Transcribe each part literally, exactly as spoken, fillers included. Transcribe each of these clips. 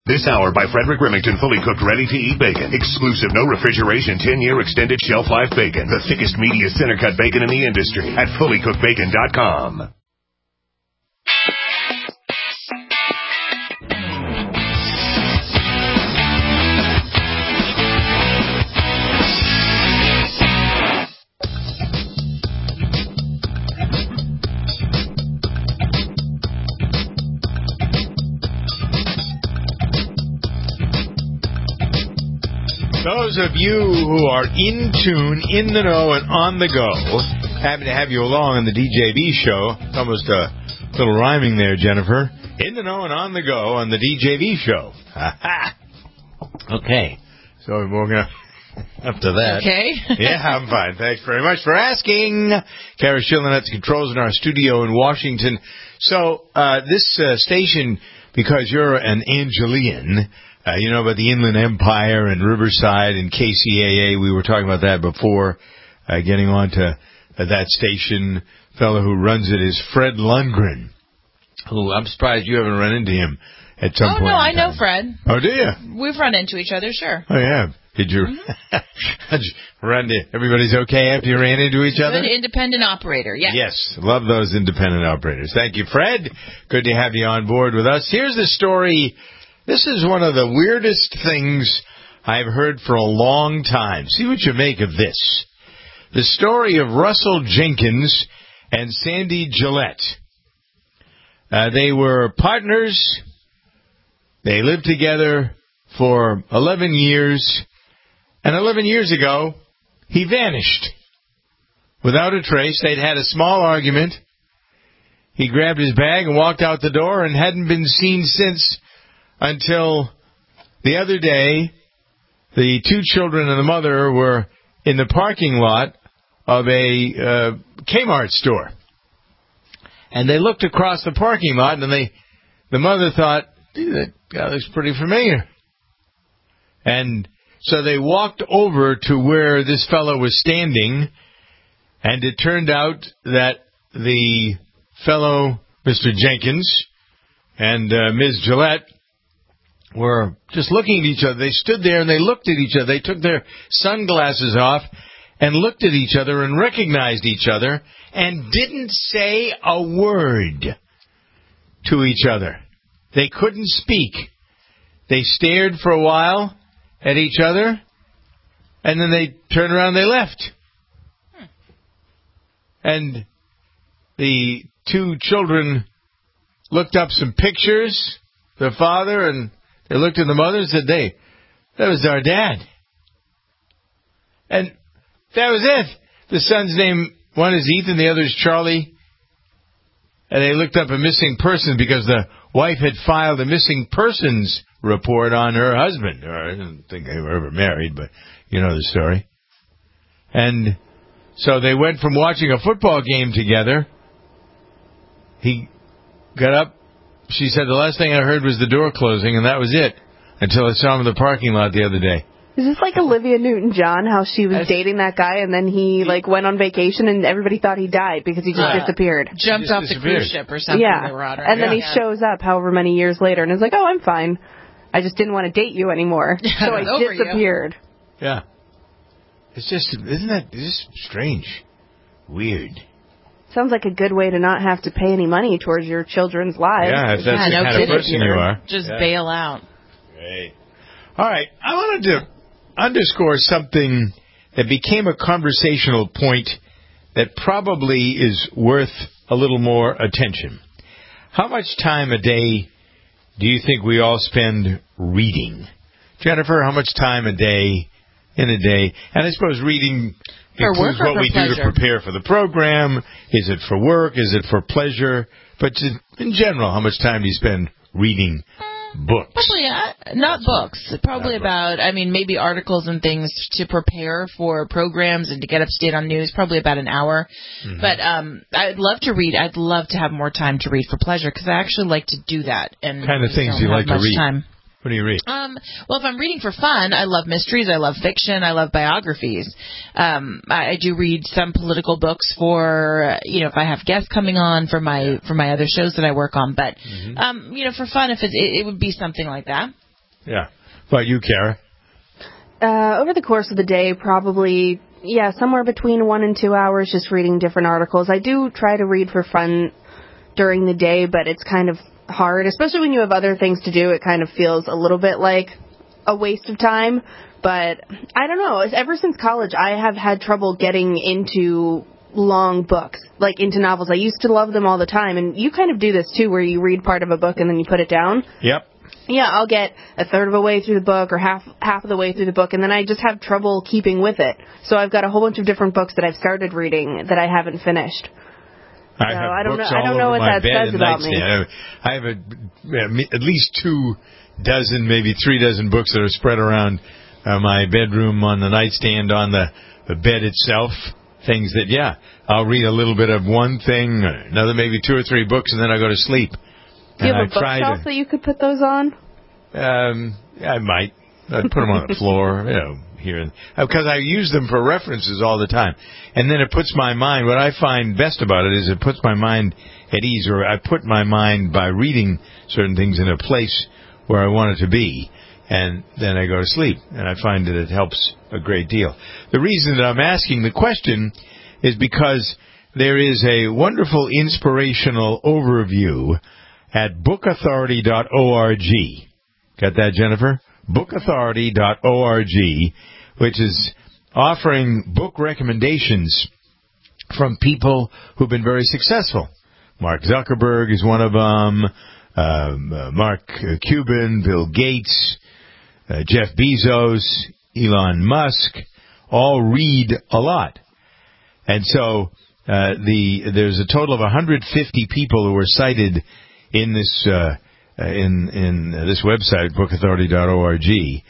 This hour by Frederick Remington, fully cooked, ready-to-eat bacon. Exclusive, no refrigeration, ten-year extended shelf life bacon. The thickest, meatiest, center-cut bacon in the industry at fully cooked bacon dot com. Those of you who are in tune, in the know, and on the go, happy to have you along on the D J B show. It's almost a little rhyming there, Jennifer. In the know and on the go on the D J B show. Ha-ha. Okay. So we're going to up to that. Okay. Yeah, I'm fine. Thanks very much for asking. Kara Schillen at the controls in our studio in Washington. So uh, this uh, station, because you're an Angelian, Uh, you know about the Inland Empire and Riverside and K C A A. We were talking about that before uh, getting on to uh, that station. The fellow who runs it is Fred Lundgren, who I'm surprised you haven't run into him at some oh, point. Oh, no, I time. know Fred. Oh, do you? We've run into each other, sure. Oh, yeah. Did you Mm-hmm. run into everybody's okay after you ran into each other? Good independent operator, yes. Yes, love those independent operators. Thank you, Fred. Good to have you on board with us. Here's the story. This is one of the weirdest things I've heard for a long time. See what you make of this. The story of Russell Jenkins and Sandy Gillette. Uh, they were partners. They lived together for eleven years. And eleven years ago, he vanished. Without a trace, they'd had a small argument. He grabbed his bag and walked out the door and hadn't been seen since. Until the other day, the two children and the mother were in the parking lot of a uh, Kmart store. And they looked across the parking lot, and they, the mother thought, that guy looks pretty familiar. And so they walked over to where this fellow was standing, and it turned out that the fellow, Mister Jenkins, and uh, Miz Gillette, were just looking at each other. They stood there and they looked at each other. They took their sunglasses off and looked at each other and recognized each other and didn't say a word to each other. They couldn't speak. They stared for a while at each other, and then they turned around and they left. Hmm. And the two children looked up some pictures, the father, and they looked at the mother and said, "Hey, that was our dad." And that was it. The son's name, one is Ethan, the other is Charlie. And they looked up a missing person because the wife had filed a missing persons report on her husband. Or I don't think they were ever married, but you know the story. And so they went from watching a football game together. He got up. She said, the last thing I heard was the door closing, and that was it, until I saw him in the parking lot the other day. Is this like Olivia Newton-John, how she was That's, dating that guy, and then he like went on vacation, and everybody thought he died because he just uh, disappeared? Jumped just off disappeared. the cruise ship or something. Yeah, they were on, right? and then yeah. he shows up however many years later, and is like, oh, I'm fine. I just didn't want to date you anymore, so I disappeared. You. Yeah. It's just, isn't that, it's just strange. Weird. Sounds like a good way to not have to pay any money towards your children's lives. Yeah, if that's yeah, the no kind of person you are. Just yeah. bail out. Great. All right. I wanted to underscore something that became a conversational point that probably is worth a little more attention. How much time a day do you think we all spend reading? Jennifer, how much time a day, in a day? And I suppose reading includes what we pleasure? do to prepare for the program. Is it for work? Is it for pleasure? But in general, how much time do you spend reading books? Probably uh, not books. Probably not about, books. I mean, maybe articles and things to prepare for programs and to get up to date on news. Probably about an hour. Mm-hmm. But um, I'd love to read. I'd love to have more time to read for pleasure because I actually like to do that. And kind of things you like to read. Time. What do you read? Um, well, if I'm reading for fun, I love mysteries, I love fiction, I love biographies. Um, I, I do read some political books for, you know, if I have guests coming on for my for my other shows that I work on. But, mm-hmm. um, you know, for fun, if it, it, it would be something like that. Yeah. But you, Kara? Uh, over the course of the day, probably, yeah, somewhere between one and two hours just reading different articles. I do try to read for fun during the day, but it's kind of hard, especially when you have other things to do. It kind of feels a little bit like a waste of time. But I don't know. Ever since college, I have had trouble getting into long books, like into novels. I used to love them all the time. And you kind of do this, too, where you read part of a book and then you put it down. Yep. Yeah, I'll get a third of a way through the book or half half of the way through the book, and then I just have trouble keeping with it. So I've got a whole bunch of different books that I've started reading that I haven't finished. I so have I don't books know. I all don't know over what my that bed says and about me. nightstand. I have a, at least two dozen, maybe three dozen books that are spread around uh, my bedroom on the nightstand, on the, the bed itself. Things that, yeah, I'll read a little bit of one thing, another maybe two or three books, and then I go to sleep. Do you and have a bookshelf to, that you could put those on? Um, I might. I'd put them on the floor, you know, here and because I use them for references all the time. And then it puts my mind. What I find best about it is it puts my mind at ease, or I put my mind by reading certain things in a place where I want it to be, and then I go to sleep. And I find that it helps a great deal. The reason that I'm asking the question is because there is a wonderful inspirational overview at book authority dot org. Got that, Jennifer? book authority dot org, which is offering book recommendations from people who've been very successful. Mark Zuckerberg is one of them, um, uh, Mark Cuban, Bill Gates, uh, Jeff Bezos, Elon Musk, all read a lot. And so uh, the there's a total of one hundred fifty people who were cited in this uh in in this website, book authority dot org,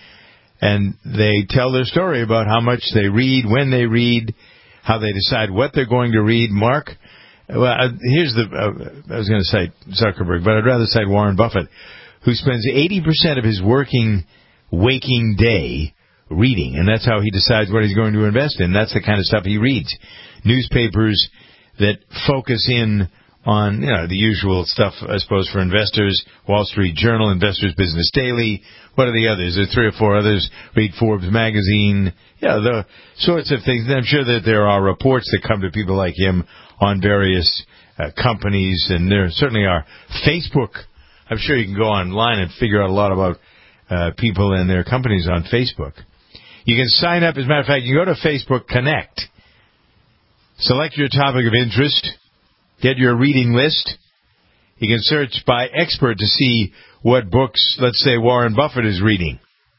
and they tell their story about how much they read, when they read, how they decide what they're going to read. Mark, well, uh, here's the, uh, I was going to cite Zuckerberg, but I'd rather cite Warren Buffett, who spends eighty percent of his working, waking day reading, and that's how he decides what he's going to invest in. That's the kind of stuff he reads. Newspapers that focus in on, you know, the usual stuff, I suppose, for investors. Wall Street Journal, Investors Business Daily. What are the others? There are three or four others. Read Forbes magazine. Yeah, the sorts of things. And I'm sure that there are reports that come to people like him on various uh, companies, and there certainly are. Facebook. I'm sure you can go online and figure out a lot about uh, people and their companies on Facebook. You can sign up. As a matter of fact, you go to Facebook Connect. Select your topic of interest. Get your reading list. You can search by expert to see what books, let's say, Warren Buffett is reading.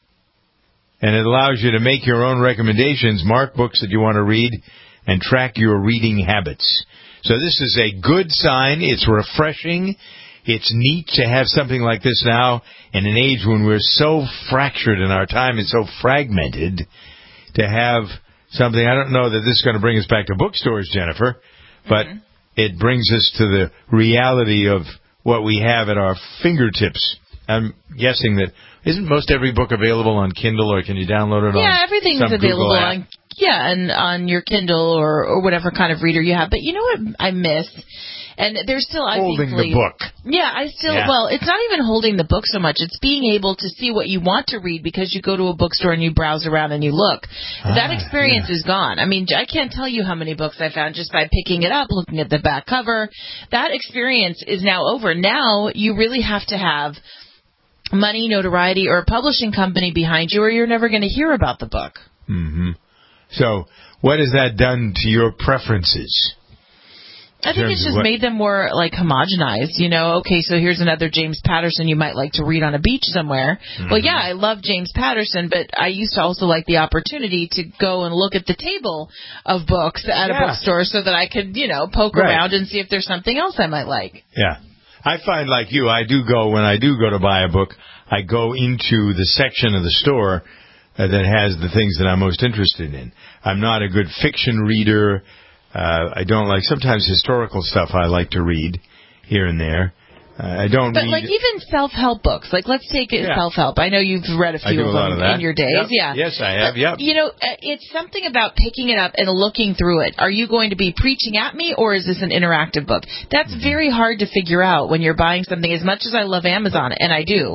And it allows you to make your own recommendations, mark books that you want to read, and track your reading habits. So this is a good sign. It's refreshing. It's neat to have something like this now in an age when we're so fractured and our time is so fragmented, to have something. I don't know that this is going to bring us back to bookstores, Jennifer, but mm-hmm. it brings us to the reality of what we have at our fingertips. I'm guessing that isn't most every book available on Kindle, or can you download it yeah, on Yeah, everything's some available Google app? on yeah, and on your Kindle or or whatever kind of reader you have. But you know what I miss? And there's still I holding think, the book. Yeah, I still yeah. well, it's not even holding the book so much. It's being able to see what you want to read because you go to a bookstore and you browse around and you look. Ah, that experience yeah. is gone. I mean, I can't tell you how many books I found just by picking it up, looking at the back cover. That experience is now over. Now you really have to have money, notoriety, or a publishing company behind you, or you're never going to hear about the book. Mm-hmm. So, what has that done to your preferences? I think it's just made them more, like, homogenized, you know. Okay, so here's another James Patterson you might like to read on a beach somewhere. Mm-hmm. Well, yeah, I love James Patterson, but I used to also like the opportunity to go and look at the table of books at yeah. a bookstore so that I could, you know, poke right. around and see if there's something else I might like. Yeah. I find, like you, I do go, when I do go to buy a book, I go into the section of the store uh, that has the things that I'm most interested in. I'm not a good fiction reader. Uh, I don't like, sometimes historical stuff I like to read here and there. Uh, I don't But, read, like, even self-help books. Like, let's take it yeah. self-help. I know you've read a few of them of in your days. Yep. Yeah. Yes, I have, but, yep. You know, it's something about picking it up and looking through it. Are you going to be preaching at me, or is this an interactive book? That's mm-hmm. very hard to figure out when you're buying something. As much as I love Amazon, and I do,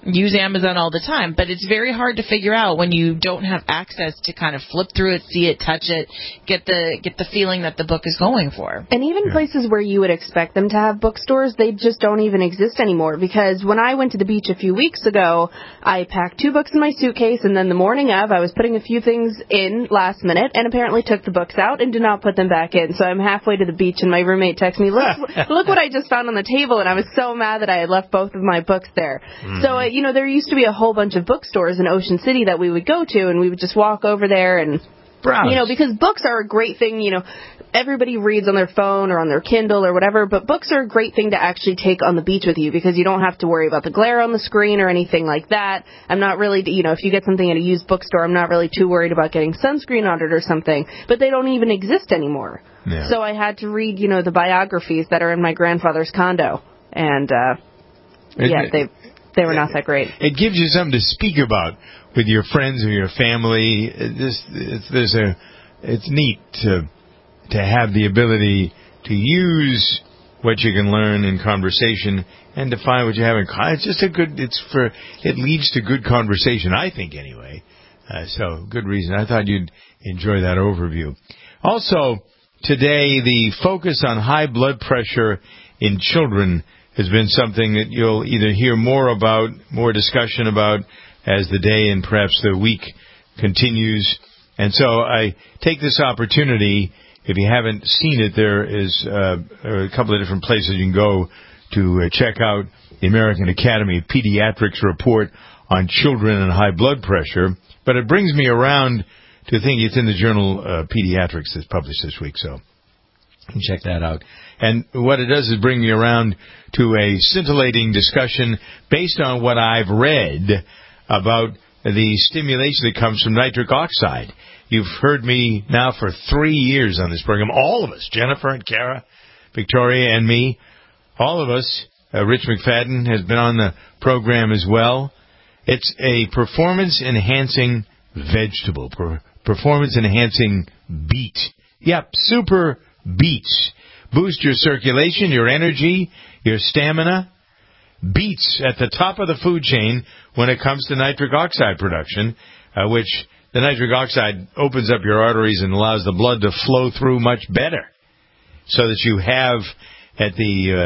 use Amazon all the time, but it's very hard to figure out when you don't have access to kind of flip through it, see it, touch it, get the get the feeling that the book is going for. And even yeah. places where you would expect them to have bookstores, they just don't even exist anymore. Because when I went to the beach a few weeks ago, I packed two books in my suitcase, and then the morning of, I was putting a few things in last minute, and apparently took the books out and did not put them back in. So I'm halfway to the beach, and my roommate texts me, look, look what I just found on the table, and I was so mad that I had left both of my books there. Mm. So, uh, you know, there used to be a whole bunch of bookstores in Ocean City that we would go to, and we would just walk over there and, browse. You know, because books are a great thing, you know, everybody reads on their phone or on their Kindle or whatever, but books are a great thing to actually take on the beach with you because you don't have to worry about the glare on the screen or anything like that. I'm not really, you know, if you get something at a used bookstore, I'm not really too worried about getting sunscreen on it or something, but they don't even exist anymore. Yeah. So I had to read, you know, the biographies that are in my grandfather's condo, and, uh, yeah, they they were not that great. It gives you something to speak about with your friends or your family. This, it's, there's a, it's neat to to have the ability to use what you can learn in conversation and to find what you have in common. It's just a good. It's for it leads to good conversation, I think, anyway. Uh, so good reason. I thought you'd enjoy that overview. Also, today the focus on high blood pressure in children has been something that you'll either hear more about, more discussion about as the day and perhaps the week continues. And so I take this opportunity, if you haven't seen it, there is uh, a couple of different places you can go to uh, check out the American Academy of Pediatrics report on children and high blood pressure. But it brings me around to think it's in the journal uh, Pediatrics that's published this week, so you can check that out. And what it does is bring me around to a scintillating discussion based on what I've read about the stimulation that comes from nitric oxide. You've heard me now for three years on this program, all of us, Jennifer and Kara, Victoria and me, all of us. Uh, Rich McFadden has been on the program as well. It's a performance-enhancing vegetable, per- performance-enhancing beet. Yep, super beets. Boost your circulation, your energy, your stamina. Beets at the top of the food chain when it comes to nitric oxide production, uh, which the nitric oxide opens up your arteries and allows the blood to flow through much better, so that you have at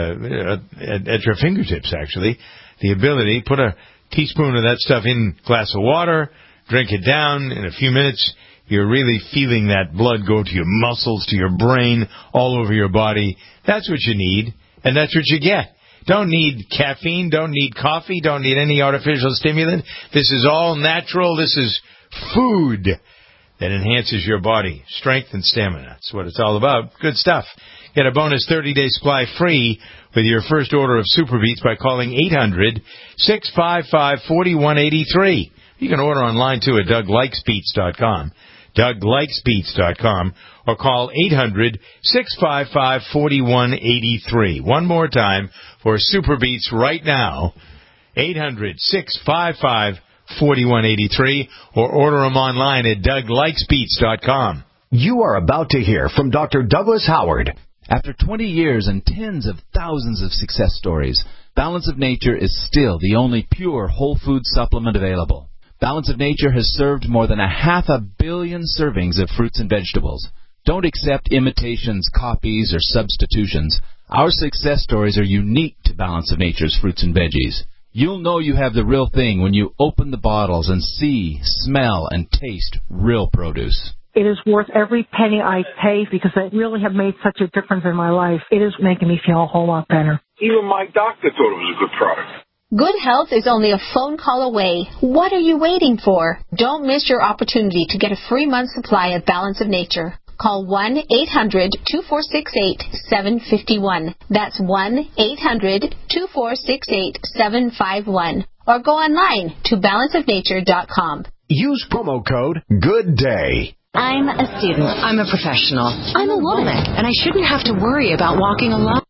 the uh, at, at your fingertips, actually, the ability, put a teaspoon of that stuff in a glass of water, drink it down, in a few minutes you're really feeling that blood go to your muscles, to your brain, all over your body. That's what you need, and that's what you get. Don't need caffeine, don't need coffee, don't need any artificial stimulant. This is all natural. This is food that enhances your body, strength and stamina. That's what it's all about. Good stuff. Get a bonus thirty-day supply free with your first order of Super Beets by calling eight hundred, six five five, four one eight three. You can order online, too, at doug likes beets dot com. doug likes beets dot com, or call eight hundred, six five five, four one eight three. One more time for Super Beets right now, eight hundred, six five five, four one eight three, or order them online at doug likes beets dot com. You are about to hear from Doctor Douglas Howard. After twenty years and tens of thousands of success stories, Balance of Nature is still the only pure whole food supplement available. Balance of Nature has served more than a half a billion servings of fruits and vegetables. Don't accept imitations, copies, or substitutions. Our success stories are unique to Balance of Nature's fruits and veggies. You'll know you have the real thing when you open the bottles and see, smell, and taste real produce. It is worth every penny I pay because they really have made such a difference in my life. It is making me feel a whole lot better. Even my doctor thought it was a good product. Good health is only a phone call away. What are you waiting for? Don't miss your opportunity to get a free month supply of Balance of Nature. Call one eight hundred, two four six eight, seven five one. That's one eight hundred, two four six eight, seven five one. Or go online to balance of nature dot com. Use promo code GOODDAY. I'm a student. I'm a professional. I'm a woman, and I shouldn't have to worry about walking alone.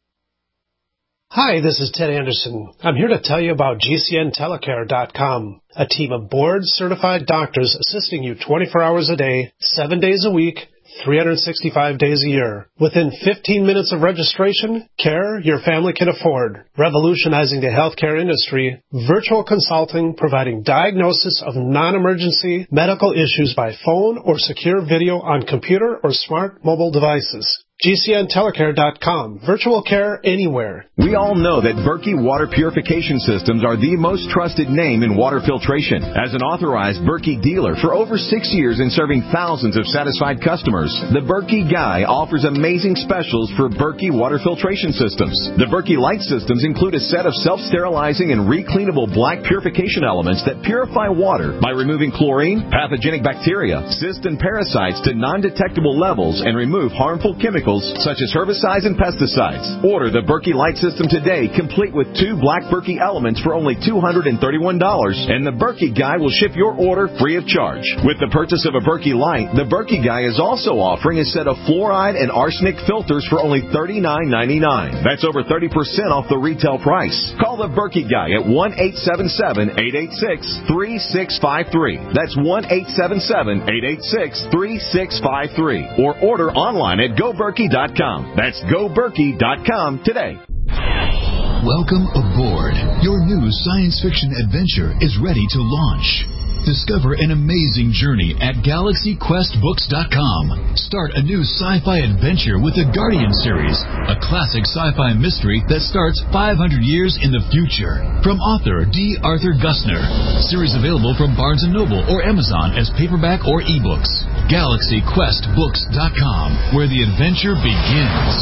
Hi, this is Ted Anderson. I'm here to tell you about G C N telecare dot com, a team of board-certified doctors assisting you twenty-four hours a day, seven days a week, three hundred sixty-five days a year. Within fifteen minutes of registration, care your family can afford. Revolutionizing the healthcare industry, virtual consulting providing diagnosis of non-emergency medical issues by phone or secure video on computer or smart mobile devices. G C N telecare dot com. Virtual care anywhere. We all know that Berkey Water Purification Systems are the most trusted name in water filtration. As an authorized Berkey dealer for over six years and serving thousands of satisfied customers, the Berkey Guy offers amazing specials for Berkey Water Filtration Systems. The Berkey Light Systems include a set of self-sterilizing and recleanable black purification elements that purify water by removing chlorine, pathogenic bacteria, cysts, and parasites to non-detectable levels and remove harmful chemicals such as herbicides and pesticides. Order the Berkey Light System today, complete with two black Berkey elements for only two hundred thirty-one dollars, and the Berkey Guy will ship your order free of charge. With the purchase of a Berkey Light, the Berkey Guy is also offering a set of fluoride and arsenic filters for only thirty-nine ninety-nine. That's over thirty percent off the retail price. Call the Berkey Guy at one eight seven seven, eight eight six, three six five three. That's one eight seven seven, eight eight six, three six five three. Or order online at go berkey dot com. That's go berkey dot com today. Welcome aboard. Your new science fiction adventure is ready to launch. Discover an amazing journey at galaxy quest books dot com. Start a new sci-fi adventure with the Guardian series, a classic sci-fi mystery that starts five hundred years in the future. From author D. Arthur Gusner. Series available from Barnes and Noble or Amazon as paperback or ebooks. galaxy quest books dot com, where the adventure begins.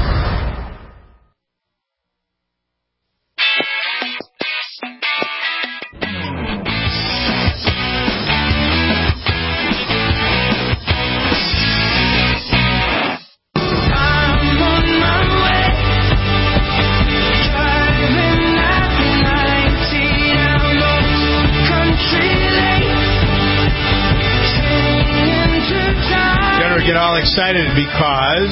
Excited because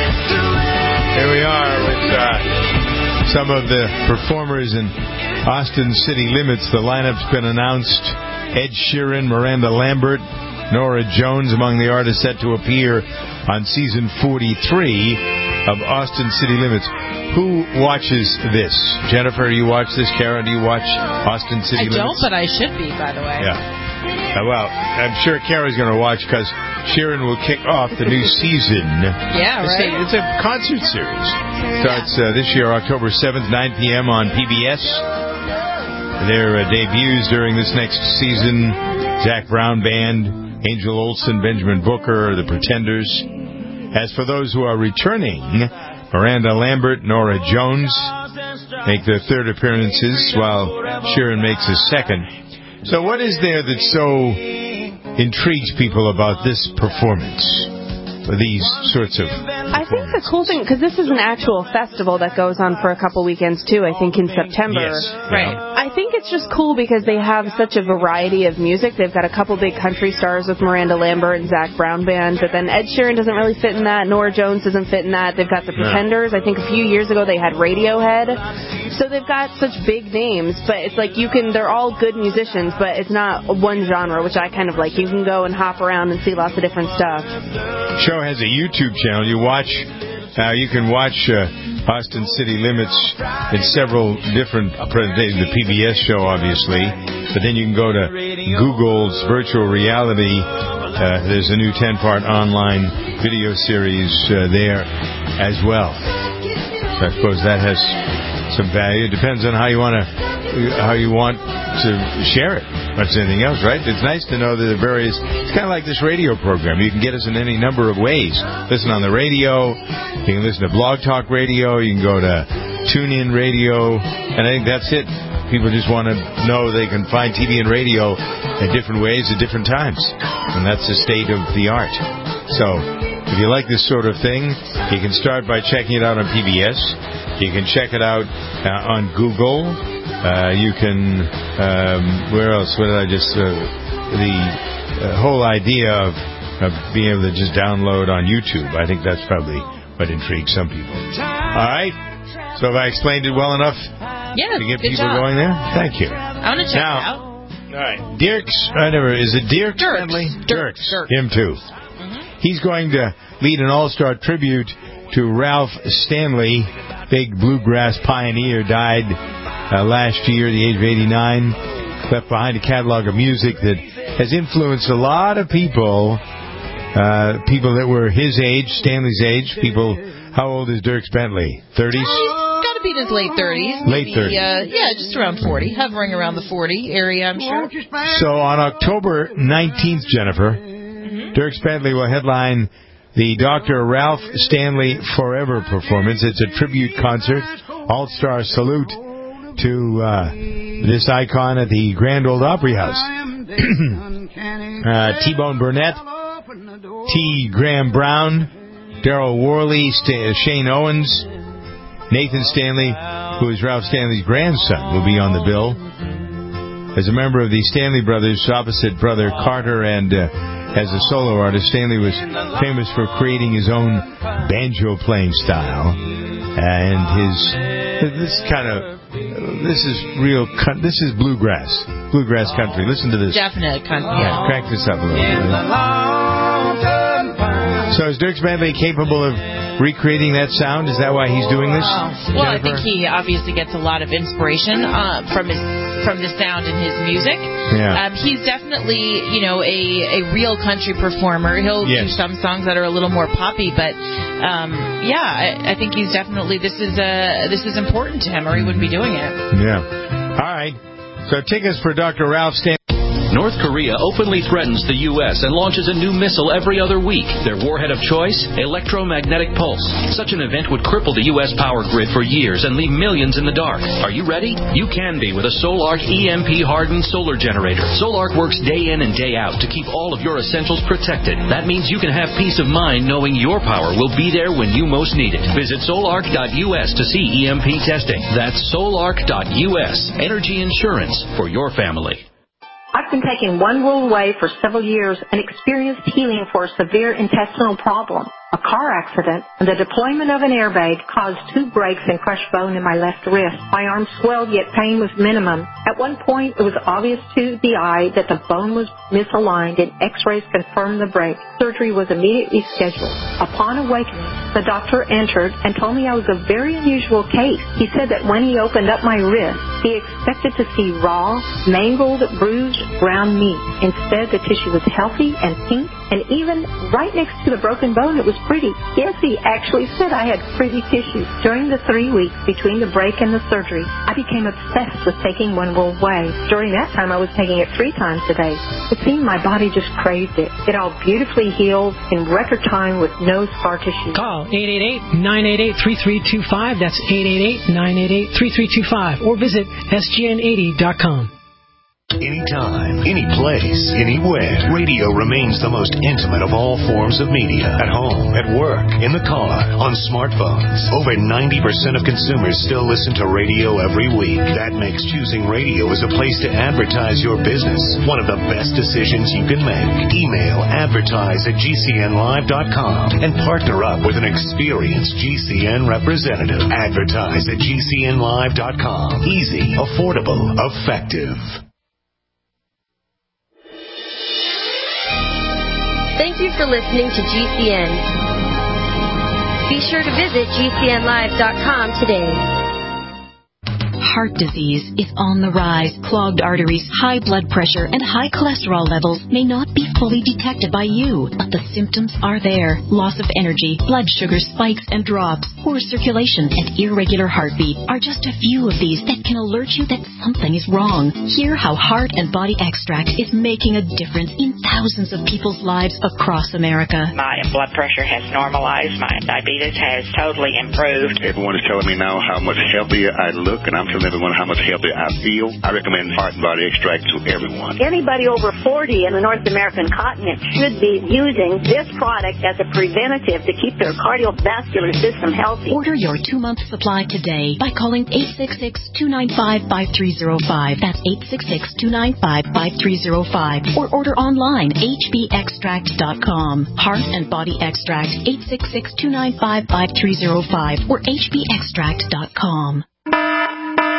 here we are with uh, some of the performers in Austin City Limits. The lineup's been announced. Ed Sheeran, Miranda Lambert, Nora Jones among the artists set to appear on season forty-three of Austin City Limits. Who watches this? Jennifer, you watch this? Kara, do you watch Austin City I Limits? I don't, but I should be, by the way. Yeah. Uh, well, I'm sure Kara's going to watch because Sheeran will kick off the new season. Yeah, it's right. A, it's a concert series. Starts uh, this year, October seventh, nine p.m. on P B S. Their uh, debuts during this next season, Zac Brown Band, Angel Olsen, Benjamin Booker, The Pretenders. As for those who are returning, Miranda Lambert, Nora Jones make their third appearances, while Sheeran makes his second. So what is there that so intrigues people about this performance? These sorts of... I think the cool thing, because this is an actual festival that goes on for a couple weekends too, I think in September. Yes. Right. Yeah. I think it's just cool because they have such a variety of music. They've got a couple big country stars with Miranda Lambert and Zac Brown Band, but then Ed Sheeran doesn't really fit in that. Nora Jones doesn't fit in that. They've got The Pretenders. I think a few years ago they had Radiohead. So they've got such big names, but it's like you can, they're all good musicians, but it's not one genre, which I kind of like. You can go and hop around and see lots of different stuff. Show has a YouTube channel. You watch, uh, you can watch uh, Austin City Limits in several different presentations. The P B S show, obviously, but then you can go to Google's virtual reality. Uh, there's a new ten-part online video series uh, there as well. So I suppose that has some value. It depends on how you want to how you want to share it. That's anything else, right? It's nice to know that the various... It's kind of like this radio program. You can get us in any number of ways. Listen on the radio. You can listen to Blog Talk Radio. You can go to TuneIn Radio. And I think that's it. People just want to know they can find T V and radio in different ways at different times. And that's the state of the art. So, if you like this sort of thing, you can start by checking it out on P B S. You can check it out uh, on Google. Uh, you can, um, where else? What did I just, uh, the uh, whole idea of, of being able to just download on YouTube. I think that's probably what intrigues some people. All right. So have I explained it well enough yeah, to get good people job. going there? Thank you. I want to check now, it out. All right. Dirk's, I never, is it Dirk? Dirks. Dirks. Dirks. Dirks. Him too. Mm-hmm. he's going to lead an all-star tribute to Ralph Stanley, big bluegrass pioneer, died uh, last year at the age of eighty-nine, left behind a catalog of music that has influenced a lot of people, uh, people that were his age, Stanley's age, people. How old is Dierks Bentley? thirties? Got to be in his late thirties. Late thirties. Uh, yeah, just around forty, hovering around the forty area, I'm sure. So on October nineteenth, Jennifer, mm-hmm. Dierks Bentley will headline the Doctor Ralph Stanley Forever performance. It's a tribute concert, all-star salute to uh, this icon at the Grand Ole Opry House. uh, T-Bone Burnett, T. Graham Brown, Daryl Worley, St- Shane Owens, Nathan Stanley, who is Ralph Stanley's grandson, will be on the bill. As a member of the Stanley Brothers, opposite brother Carter, and uh, as a solo artist, Stanley was famous for creating his own banjo playing style. And his this kind of this is real. This is bluegrass, bluegrass country. Listen to this. Definite country. Yeah, crank this up a little bit. So is Dierks Bentley capable of recreating that sound? Is that why he's doing this? Well, I think he obviously gets a lot of inspiration uh, from his from the sound in his music. Yeah. Um, he's definitely, you know, a, a real country performer. He'll yes. do some songs that are a little more poppy, but um, yeah, I, I think he's definitely this is uh, this is important to him, or he wouldn't be doing it. Yeah. All right. So tickets for Doctor Ralph Stanley. North Korea openly threatens the U S and launches a new missile every other week. Their warhead of choice? Electromagnetic pulse. Such an event would cripple the U S power grid for years and leave millions in the dark. Are you ready? You can be with a Solark E M P-hardened solar generator. Solark works day in and day out to keep all of your essentials protected. That means you can have peace of mind knowing your power will be there when you most need it. Visit solark dot U S to see E M P testing. That's solark dot U S. Energy insurance for your family. I've been taking One World Way for several years and experienced healing for a severe intestinal problem. A car accident and the deployment of an airbag caused two breaks and crushed bone in my left wrist. My arm swelled, yet pain was minimum. At one point, it was obvious to the eye that the bone was misaligned, and x-rays confirmed the break. Surgery was immediately scheduled. Upon awakening, the doctor entered and told me I was a very unusual case. He said that when he opened up my wrist, he expected to see raw, mangled, bruised, brown meat. Instead, the tissue was healthy and pink, and even right next to the broken bone, it was pretty. Yes, he actually said I had pretty tissue. During the three weeks between the break and the surgery, I became obsessed with taking One World Way. During that time, I was taking it three times a day. It seemed my body just craved it. It all beautifully healed in record time with no scar tissue. Call eight eight eight, nine eight eight, three three two five. That's eight eight eight, nine eight eight, three three two five. Or visit S G N eighty dot com. Anytime, any place, anywhere, radio remains the most intimate of all forms of media. At home, at work, in the car, on smartphones. Over ninety percent of consumers still listen to radio every week. That makes choosing radio as a place to advertise your business one of the best decisions you can make. Email advertise at G C N live dot com and partner up with an experienced G C N representative. Advertise at G C N live dot com. Easy, affordable, effective. Thank you for listening to G C N. Be sure to visit G C N live dot com today. Heart disease is on the rise. Clogged arteries, high blood pressure, and high cholesterol levels may not be fully detected by you, but the symptoms are there. Loss of energy, blood sugar spikes and drops, poor circulation, and irregular heartbeat are just a few of these that can alert you that something is wrong. Hear how Heart and Body Extract is making a difference in thousands of people's lives across America. My blood pressure has normalized. My diabetes has totally improved. Everyone is telling me now how much healthier I look, and I'm telling everyone how much healthier I feel. I recommend Heart and Body Extract to everyone. Anybody over forty in the North American continent should be using this product as a preventative to keep their cardiovascular system healthy. Order your two-month supply today by calling eight six six, two nine five, five three zero five. That's eight six six, two nine five, five three zero five. Or order online, H B extract dot com. Heart and Body Extract, eight six six, two nine five, five three zero five or H B extract dot com.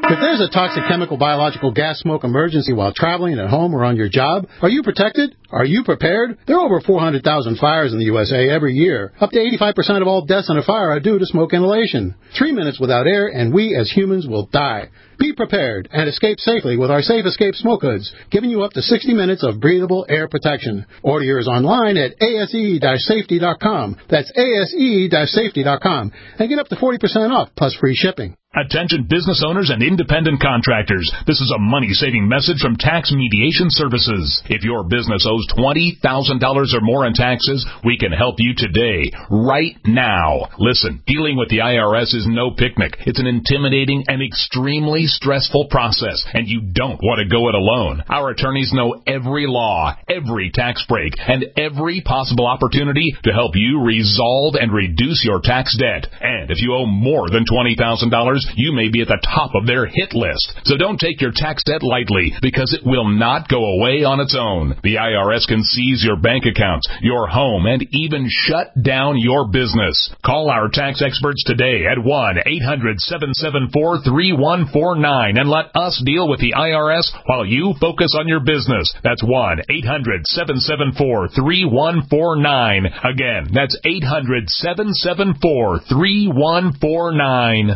If there's a toxic chemical, biological, gas smoke emergency while traveling at home or on your job, are you protected? Are you prepared? There are over four hundred thousand fires in the U S A every year. Up to eighty-five percent of all deaths in a fire are due to smoke inhalation. Three minutes without air, and we as humans will die. Be prepared and escape safely with our Safe Escape Smoke Hoods, giving you up to sixty minutes of breathable air protection. Order yours online at A S E safety dot com. That's A S E safety dot com. And get up to forty percent off, plus free shipping. Attention business owners and independent contractors. This is a money-saving message from Tax Mediation Services. If your business owes twenty thousand dollars or more in taxes, we can help you today, right now. Listen, dealing with the I R S is no picnic. It's an intimidating and extremely stressful process, and you don't want to go it alone. Our attorneys know every law, every tax break, and every possible opportunity to help you resolve and reduce your tax debt. And if you owe more than twenty thousand dollars, you may be at the top of their hit list. So don't take your tax debt lightly, because it will not go away on its own. The I R S can seize your bank accounts, your home, and even shut down your business. Call our tax experts today at one eight hundred seven seven four three one four nine and let us deal with the I R S while you focus on your business. That's one eight hundred seven seven four three one four nine. Again, that's eight hundred seven seven four three one four nine.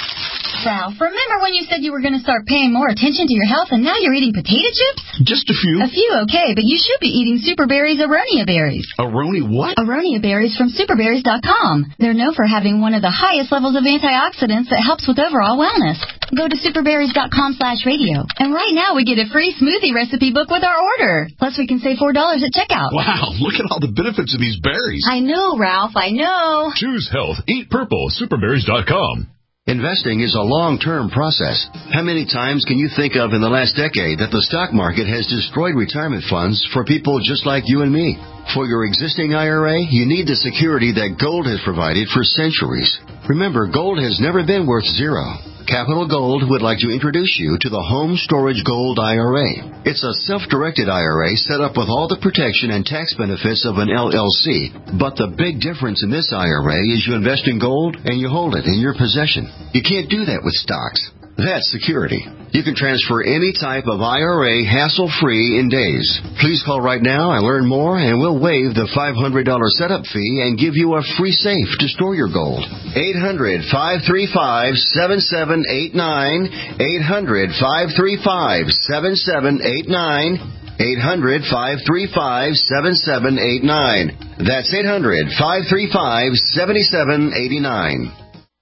Ralph, remember when you said you were going to start paying more attention to your health and now you're eating potato chips? Just a few. A few, okay, but you should be eating Super Berries Aronia berries. Aroni what? Aronia berries from super berries dot com. They're known for having one of the highest levels of antioxidants that helps with overall wellness. Go to super berries dot com slash radio. And right now we get a free smoothie recipe book with our order. Plus we can save four dollars at checkout. Wow, look at all the benefits of these berries. I know, Ralph, I know. Choose health. Eat purple. super berries dot com. Investing is a long-term process. How many times can you think of in the last decade that the stock market has destroyed retirement funds for people just like you and me? For your existing I R A, you need the security that gold has provided for centuries. Remember, gold has never been worth zero. Capital Gold would like to introduce you to the Home Storage Gold I R A. It's a self-directed I R A set up with all the protection and tax benefits of an L L C. But the big difference in this I R A is you invest in gold and you hold it in your possession. You can't do that with stocks. That's security. You can transfer any type of I R A hassle-free in days. Please call right now and learn more, and we'll waive the five hundred dollars setup fee and give you a free safe to store your gold. eight hundred, five three five, seven seven eight nine. eight hundred, five three five, seven seven eight nine. eight hundred, five three five, seven seven eight nine. That's eight hundred, five three five, seven seven eight nine.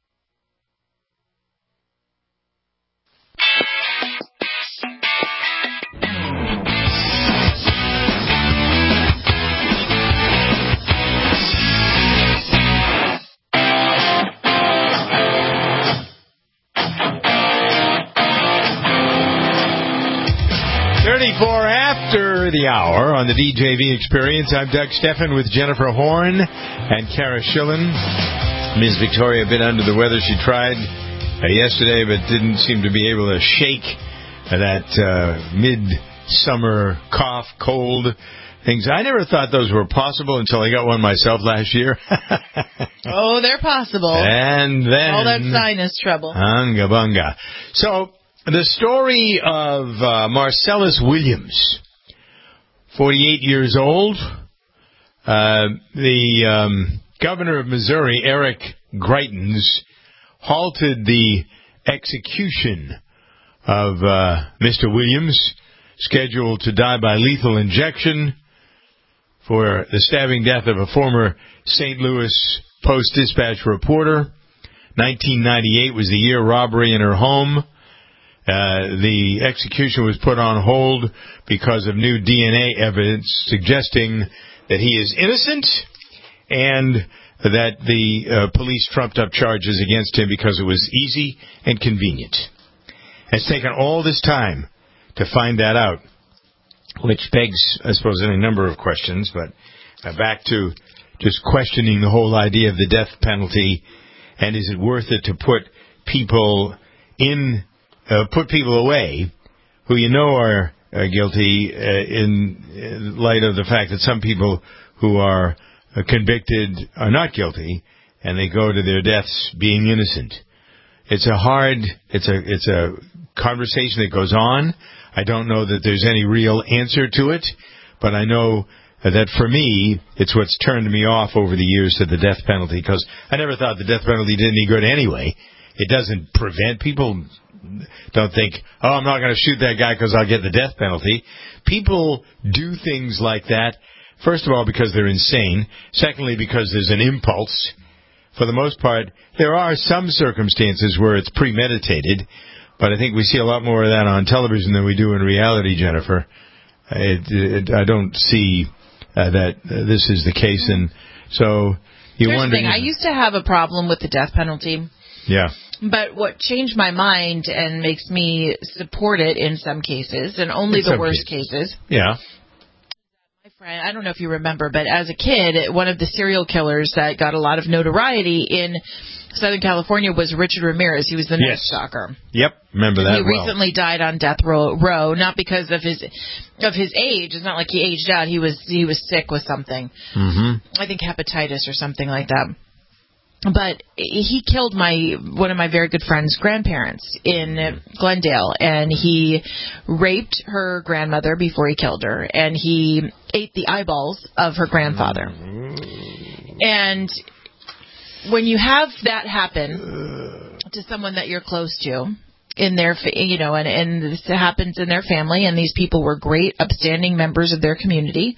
thirty-four after the hour on the D J V Experience. I'm Doug Steffen with Jennifer Horn and Kara Schillen. Miz Victoria a bit under the weather. She tried uh, yesterday but didn't seem to be able to shake that uh, mid-summer cough, cold things. I never thought those were possible until I got one myself last year. Oh, they're possible. And then... all that sinus trouble. Unga bunga. So... the story of uh, Marcellus Williams, forty-eight years old. Uh, the um, governor of Missouri, Eric Greitens, halted the execution of uh, Mister Williams, scheduled to die by lethal injection for the stabbing death of a former Saint Louis Post-Dispatch reporter. nineteen ninety-eight was the year robbery in her home. Uh, the execution was put on hold because of new D N A evidence suggesting that he is innocent and that the uh, police trumped up charges against him because it was easy and convenient. It's taken all this time to find that out, which begs, I suppose, any number of questions, but uh, back to just questioning the whole idea of the death penalty, and is it worth it to put people in Uh, put people away who you know are uh, guilty uh, in, in light of the fact that some people who are uh, convicted are not guilty, and they go to their deaths being innocent. It's a hard, it's a it's a conversation that goes on. I don't know that there's any real answer to it, but I know that for me, it's what's turned me off over the years to the death penalty, because I never thought the death penalty did any good anyway. It doesn't prevent people. Don't think, oh, I'm not going to shoot that guy because I'll get the death penalty. People do things like that, first of all, because they're insane. Secondly, because there's an impulse. For the most part, there are some circumstances where it's premeditated, but I think we see a lot more of that on television than we do in reality, Jennifer. It, it, I don't see uh, that uh, this is the case, and so you Here's wonder. The thing. I used to have a problem with the death penalty. Yeah. But what changed my mind and makes me support it in some cases, and only In the some worst cases. cases. Yeah. My friend, I don't know if you remember, but as a kid, one of the serial killers that got a lot of notoriety in Southern California was Richard Ramirez. He was the Night Yes. Stalker. Yep, remember that He well. recently died on death row, row, not because of his of his age. It's not like he aged out. He was he was sick with something. Mm-hmm. I think hepatitis or something like that. But he killed my one of my very good friend's grandparents in Glendale, and he raped her grandmother before he killed her, and he ate the eyeballs of her grandfather. And when you have that happen to someone that you're close to, in their, you know, and, and this happens in their family, and these people were great, upstanding members of their community.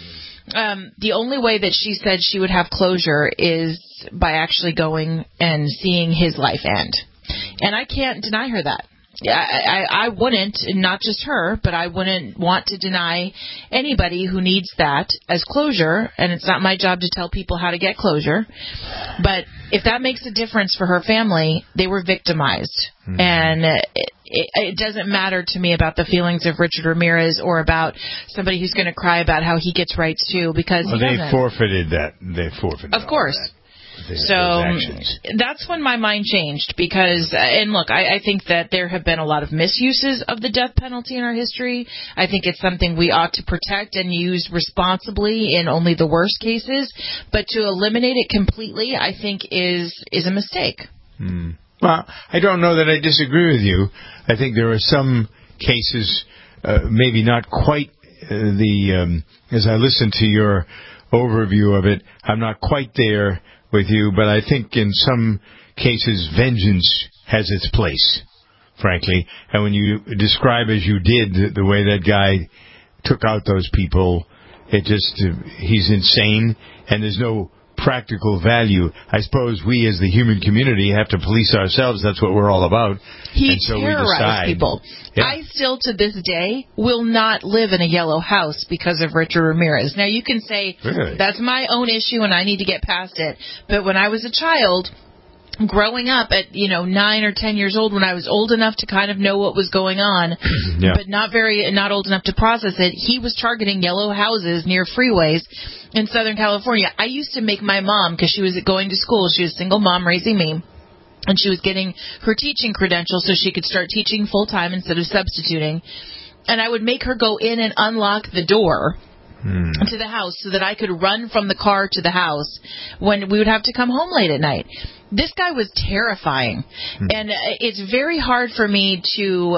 Um, the only way that she said she would have closure is by actually going and seeing his life end. And I can't deny her that. I, I, I wouldn't, and not just her, but I wouldn't want to deny anybody who needs that as closure, and it's not my job to tell people how to get closure. But if that makes a difference for her family, they were victimized. Mm-hmm. And it, it, it doesn't matter to me about the feelings of Richard Ramirez or about somebody who's going to cry about how he gets rights too, because well, he they doesn't. forfeited that. They forfeited Of course. That. The, so that's when my mind changed, because, and look, I, I think that there have been a lot of misuses of the death penalty in our history. I think it's something we ought to protect and use responsibly in only the worst cases, but to eliminate it completely, I think is is a mistake. Hmm. Well, I don't know that I disagree with you. I think there are some cases, uh, maybe not quite uh, the, um, as I listen to your overview of it, I'm not quite there with you, but I think in some cases vengeance has its place, frankly. And when you describe as you did the, the way that guy took out those people, it just, uh, he's insane, and there's no practical value. I suppose we as the human community have to police ourselves. That's what we're all about. He and so terrorized we decide, people. Yeah. I still, to this day, will not live in a yellow house because of Richard Ramirez. Now, you can say, really? That's my own issue and I need to get past it. But when I was a child, growing up at, you know, nine or ten years old, when I was old enough to kind of know what was going on, yeah. but not very, not old enough to process it, he was targeting yellow houses near freeways in Southern California. I used to make my mom, because she was going to school, she was a single mom raising me, and she was getting her teaching credentials so she could start teaching full-time instead of substituting. And I would make her go in and unlock the door hmm. to the house so that I could run from the car to the house when we would have to come home late at night. This guy was terrifying. Hmm. And it's very hard for me to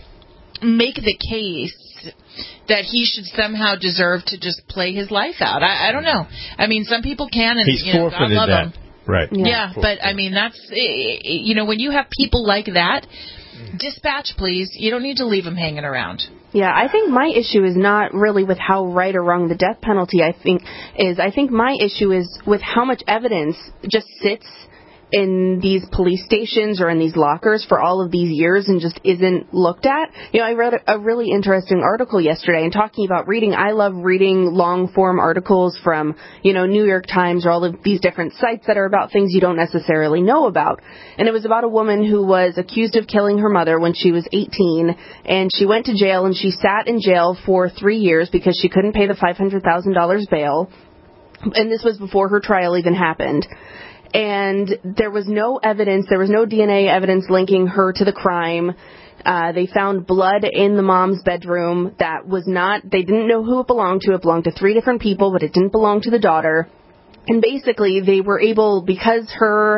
make the case that he should somehow deserve to just play his life out. I, I don't know. I mean, some people can, and He's you know, God love that. him. Right. Yeah, yeah, but I mean, that's, you know, when you have people like that, dispatch, please. You don't need to leave them hanging around. Yeah, I think my issue is not really with how right or wrong the death penalty, I think, is. I think my issue is with how much evidence just sits in these police stations or in these lockers for all of these years and just isn't looked at. You know, I read a really interesting article yesterday, and talking about reading, I love reading long-form articles from, you know, New York Times or all of these different sites that are about things you don't necessarily know about. And it was about a woman who was accused of killing her mother when she was eighteen, and she went to jail, and she sat in jail for three years because she couldn't pay the five hundred thousand dollars bail. And this was before her trial even happened. And there was no evidence, there was no D N A evidence linking her to the crime. Uh, they found blood in the mom's bedroom that was not, they didn't know who it belonged to. It belonged to three different people, but it didn't belong to the daughter. And basically, they were able, because her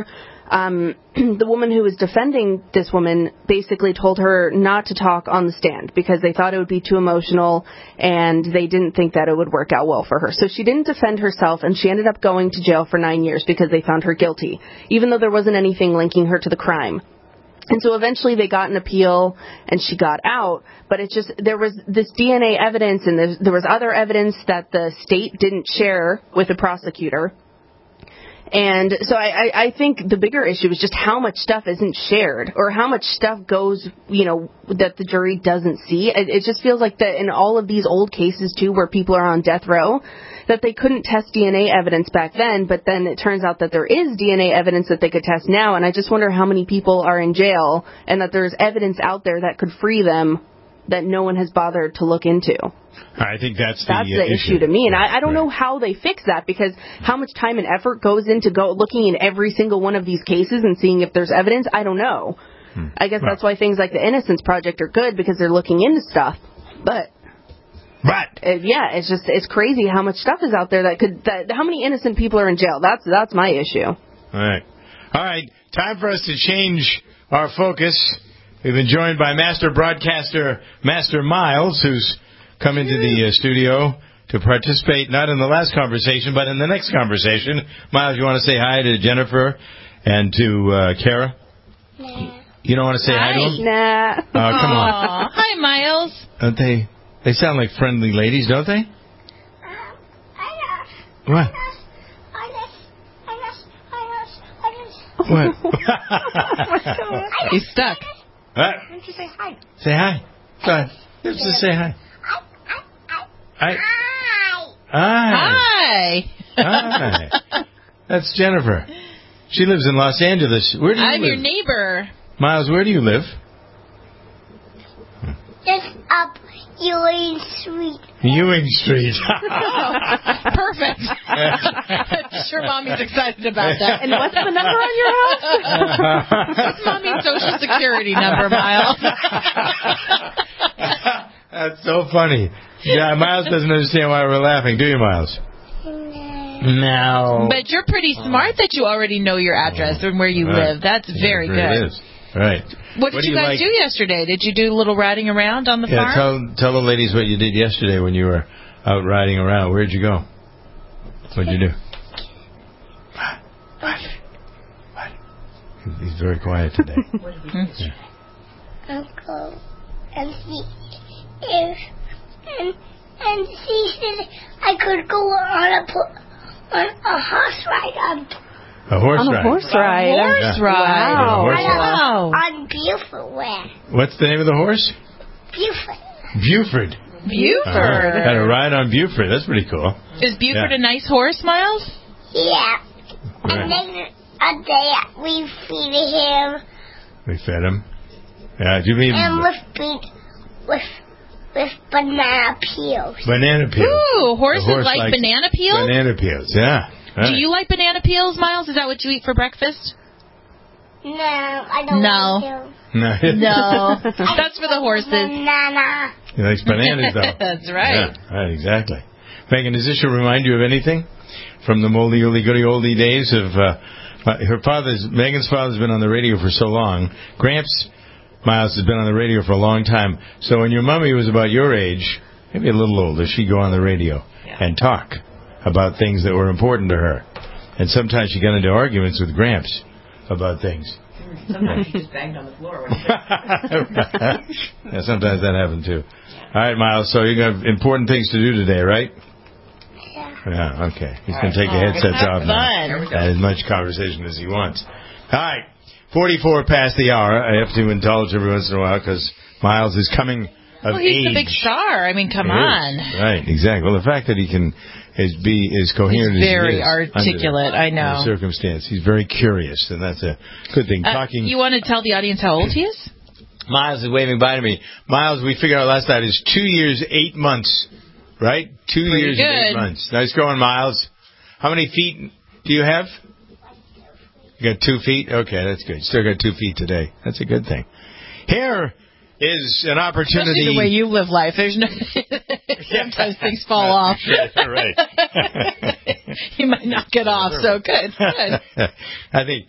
um, the woman who was defending this woman basically told her not to talk on the stand because they thought it would be too emotional and they didn't think that it would work out well for her. So she didn't defend herself, and she ended up going to jail for nine years because they found her guilty, even though there wasn't anything linking her to the crime. And so eventually they got an appeal and she got out, but it's just, there was this D N A evidence and there, there was other evidence that the state didn't share with the prosecutor. And so I, I, I think the bigger issue is just how much stuff isn't shared or how much stuff goes, you know, that the jury doesn't see. It, it just feels like that in all of these old cases, too, where people are on death row, that they couldn't test D N A evidence back then, but then it turns out that there is D N A evidence that they could test now, and I just wonder how many people are in jail and that there's evidence out there that could free them that no one has bothered to look into. I think that's the, that's the uh, issue. issue to me, and I, I don't know how they fix that, because how much time and effort goes into go looking in every single one of these cases and seeing if there's evidence? I don't know. Hmm. I guess well, that's why things like the Innocence Project are good, because they're looking into stuff. But right, it, yeah, it's just it's crazy how much stuff is out there that could. That, how many innocent people are in jail? That's that's my issue. All right, all right. Time for us to change our focus. We've been joined by master broadcaster Master Miles, who's come into the uh, studio to participate not in the last conversation, but in the next conversation. Miles, you want to say hi to Jennifer and to uh, Kara? Nah. You don't want to say hi, hi to them? Nah. Oh, come on. Aww. Hi, Miles. Don't they? They sound like friendly ladies, don't they? What? What? He's stuck. What? Say hi. Say hi. Go ahead. Just to say hi. Hi. Hi. Hi. Hi. That's Jennifer. She lives in Los Angeles. Where do you I'm live? your neighbor. Miles, where do you live? Just up Ewing Street. Ewing Street. Oh, perfect. I'm sure Mommy's excited about that. And what's the number on your house? What's Mommy's Social Security number, Miles? That's so funny. Yeah, Miles doesn't understand why we're laughing, do you, Miles? No. But you're pretty smart that you already know your address and where you right. live. That's very yeah, good. It is. Right. What did what you, you guys like? do yesterday? Did you do a little riding around on the yeah, farm? tell tell the ladies what you did yesterday when you were out riding around. Where'd you go? What'd you do? What? What? He's very quiet today. yeah. I'll go and see if and and see if I could go on a on a horse ride on. A horse on a ride. horse ride. A horse yeah. ride. Wow. Horse wow. On Buford way. What's the name of the horse? Buford. Buford. Buford. Uh-huh. Had a ride on Buford. That's pretty cool. Is Buford yeah. a nice horse, Miles? Yeah. Right. And then a day we feed him. We fed him. Yeah, do you mean And with feed with with banana peels. banana peels? Ooh, horses horse like likes banana peels? Banana peels, yeah. Right. Do you like banana peels, Miles? Is that what you eat for breakfast? No, I don't No. like No. them. No. That's for the horses. Banana. He likes bananas, though. That's right. Yeah, right, exactly. Megan, does this show remind you of anything from the moldy, oldie, goody, oldie days of uh, her father's, Megan's father's been on the radio for so long. Gramps Miles has been on the radio for a long time. So when your mommy was about your age, maybe a little older, she'd go on the radio yeah. and talk about things that were important to her. And sometimes she got into arguments with Gramps about things. Sometimes she just banged on the floor. yeah, sometimes that happened too. All right, Miles, so you got important things to do today, right? Yeah. Yeah, okay. He's going to take the headsets off now. Fun. As much conversation as he wants. All right, forty-four past the hour. I have to indulge every once in a while because Miles is coming of well, he's age. the big star. I mean, come He on. Is. Right, exactly. Well, the fact that he can is be is coherent he's very as he is articulate, under, I know. under circumstance. He's very curious, and that's a good thing. Uh, Talking. You want to tell the audience how old he is? Miles is waving by to me. Miles, we figured out last night, is two years, eight months, right? Two Pretty years good. and eight months. Nice going, Miles. How many feet do you have? You got two feet? Okay, that's good. Still got two feet today. That's a good thing. Here is an opportunity. Especially the way you live life. There's no sometimes things fall off. Yeah, right. You might knock it off, so good. Good. I think